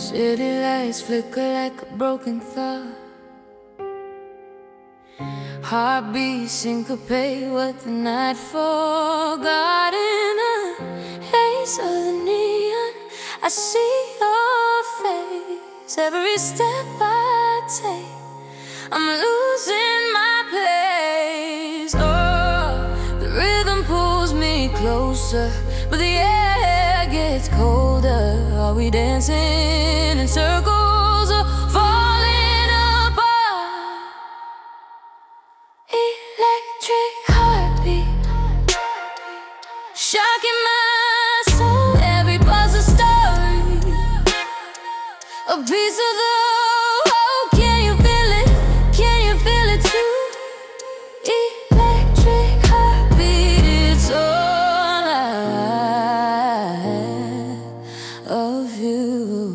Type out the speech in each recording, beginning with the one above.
City lights flicker like a broken thought. Heartbeat syncopate what the night forgot. In the haze of the neon, I see your face. Every step I take, I'm losing my place. Oh, the rhythm pulls me closer, but the air gets colder. Are we dancing in circles or falling apart? Electric heartbeat, shocking my soul. Every buzz a story, a piece of the whole. Can you feel it? Can you feel it too? Electric heartbeat, it's all I have of you.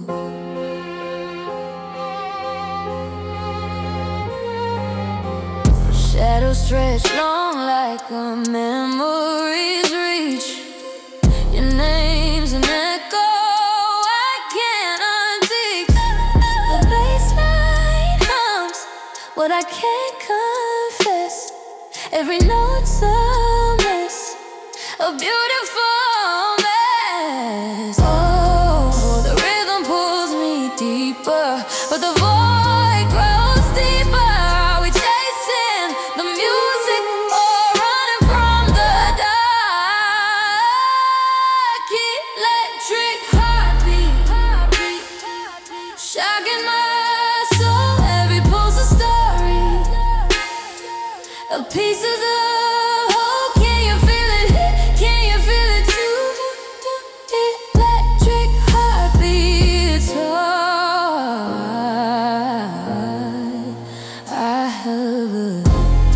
Shadows stretch long like a memory's reach. Your name's an echo I can't unteach. The bassline hums what I can't confess. Every note's a mess, a beautiful mess. Oh, the rhythm pulls me deeper, but the void grows deeper. Are we chasing the music or running from the dark? Electric heartbeat, shocking my soul. Every pulse a story, a piece of the whole. Can you feel it? Can you feel it too? Electric heartbeat, it's all I have.